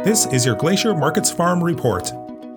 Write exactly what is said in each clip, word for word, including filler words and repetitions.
This is your Glacier Markets Farm Report.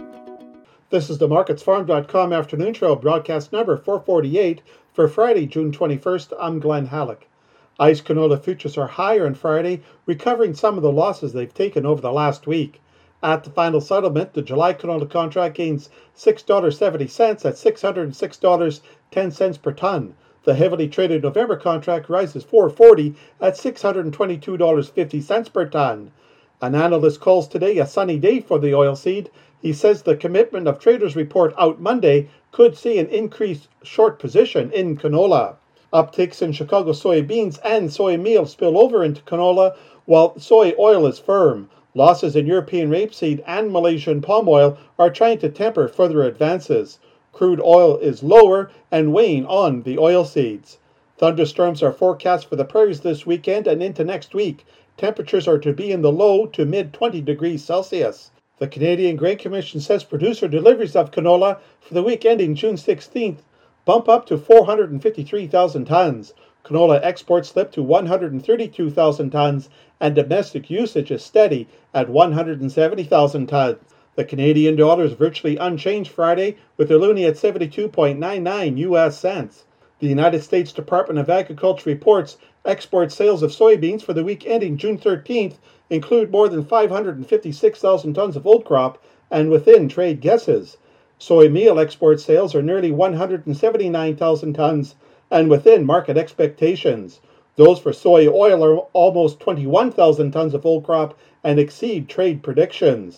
This is the markets farm dot com afternoon show, broadcast number four forty-eight for Friday, June twenty-first. I'm Glenn Halleck. ICE canola futures are higher on Friday, recovering some of the losses they've taken over the last week. At the final settlement, the July canola contract gains six dollars and seventy cents at six hundred six dollars and ten cents per ton. The heavily traded November contract rises four dollars and forty cents at six hundred twenty-two dollars and fifty cents per ton. An analyst calls today a sunny day for the oilseed. He says the commitment of traders report out Monday could see an increased short position in canola. Upticks in Chicago soybeans and soy meal spill over into canola, while soy oil is firm. Losses in European rapeseed and Malaysian palm oil are trying to temper further advances. Crude oil is lower and weighing on the oilseeds. Thunderstorms are forecast for the prairies this weekend and into next week. Temperatures are to be in the low to mid twenty degrees Celsius. The Canadian Grain Commission says producer deliveries of canola for the week ending June sixteenth bump up to four hundred fifty-three thousand tons. Canola exports slip to one hundred thirty-two thousand tons, and domestic usage is steady at one hundred seventy thousand tons. The Canadian dollar is virtually unchanged Friday, with the loonie at seventy-two point nine nine U S cents. The United States Department of Agriculture reports export sales of soybeans for the week ending June thirteenth include more than five hundred fifty-six thousand tons of old crop and within trade guesses. Soy meal export sales are nearly one hundred seventy-nine thousand tons and within market expectations. Those for soy oil are almost twenty-one thousand tons of old crop and exceed trade predictions.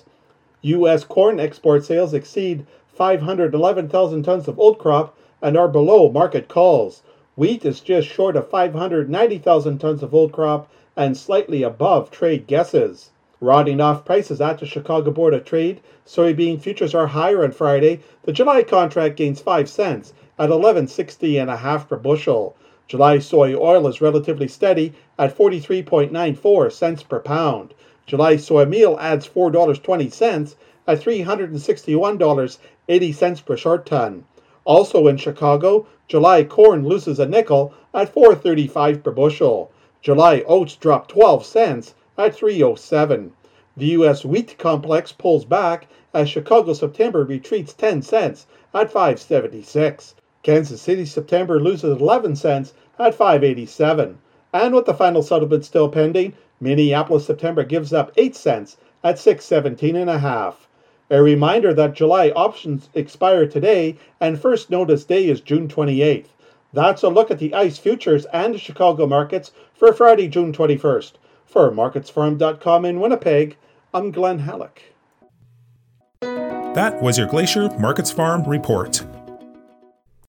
U S corn export sales exceed five hundred eleven thousand tons of old crop and are below market calls. Wheat is just short of five hundred ninety thousand tons of old crop and slightly above trade guesses. Rounding off prices at the Chicago Board of Trade, soybean futures are higher on Friday. The July contract gains five cents at eleven sixty and a half per bushel. July soy oil is relatively steady at forty-three point nine four cents per pound. July soy meal adds four dollars and twenty cents at three hundred sixty-one dollars and eighty cents per short ton. Also in Chicago, July corn loses a nickel at four dollars and thirty-five cents per bushel. July oats drop twelve cents at three dollars and seven cents. The U S wheat complex pulls back as Chicago September retreats ten cents at five dollars and seventy-six cents. Kansas City September loses eleven cents at five dollars and eighty-seven cents. And with the final settlement still pending, Minneapolis September gives up eight cents at six dollars and seventeen cents and a half. A reminder that July options expire today and first notice day is June twenty-eighth. That's a look at the ICE futures and the Chicago markets for Friday, June twenty-first. For markets farm dot com in Winnipeg, I'm Glenn Halleck. That was your Glacier Markets Farm Report.